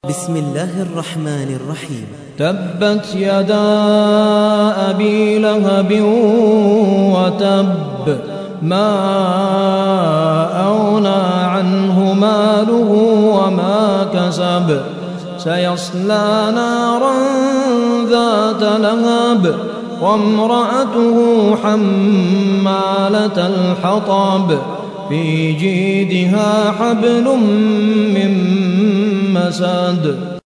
بسم الله الرحمن الرحيم. تبت يدا أبي لهب وتب، ما أغنى عنه ماله وما كسب، سيصلى نارا ذات لهب وامرأته حمالة الحطب، في جيدها حبل من مسد.